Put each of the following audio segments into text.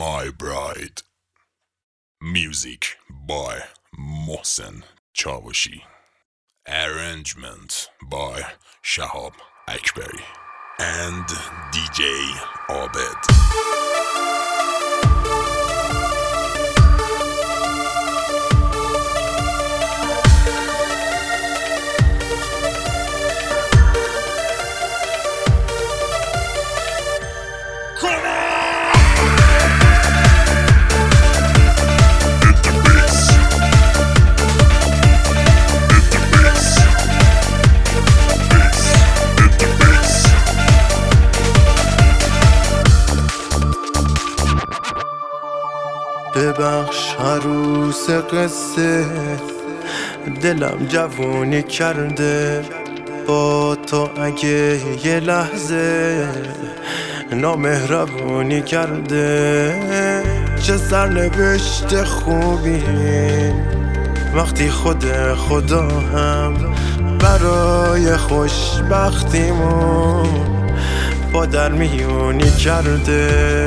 My Bride. Music by Mohsen Chavashi. Arrangement by Shahab Akbari and DJ Abed. ببخش عروس قصه، دلم جوونی کرده با تو. اگه یه لحظه نامهربونی کرده، چه سرنوشت خوبی وقتی خدا هم برای خوشبختیمون با در میونی کرده.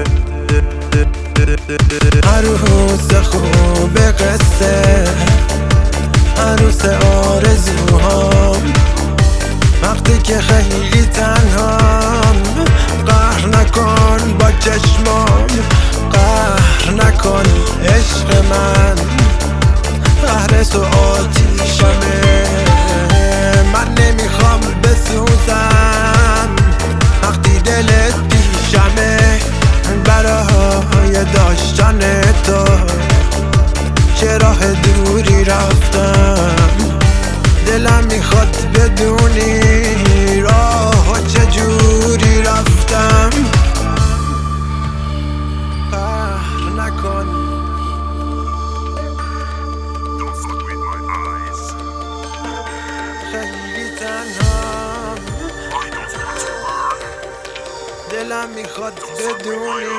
عروس خوب قصه، عروس آرزوهام، وقتی که خیلی تنهام، قهر نکن با چشمام، قهر نکن عشق من، قهر تو آتیشمه. من نمیخوام بسوزم وقتی دلت پیشمه، برای داشتن تو چه راه دوری رفتم. دلم میخواد بدونی راه چجوری رفتم. قهر نکن، خیلی تنهام، دلم میخواد بدونی.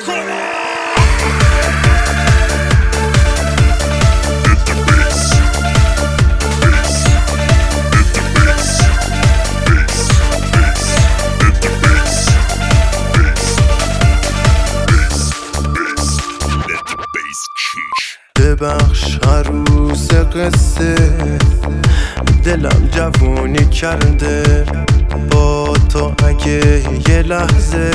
ببخش عروس قصه، دلم جوونی کرده با تو. اگه یه لحظه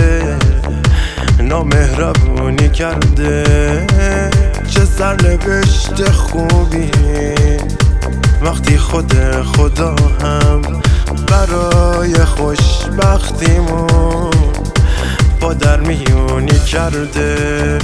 نامهربونی کرده، چه سرنوشت خوبی وقتی خدا هم برای خوشبختیمون با در میونی کرده.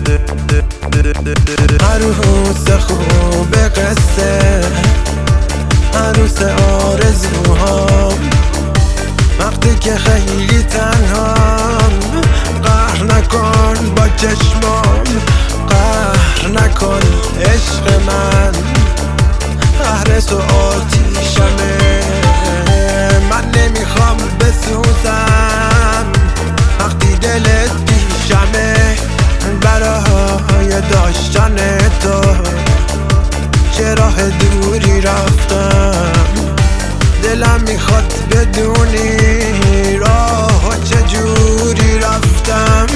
عروس خوب قصه، عروس آرزوهام، وقتی که خیلی تنهام، قهر نکن با چشمام، قهر نکن عشق من، قهر تو آتیشمه. من نمیخوام بسوزم وقتی دلت پیشمه، برای داشتن تو چه راه دوری رفتم. دلم میخواد بدونی راه چجوری رفتم.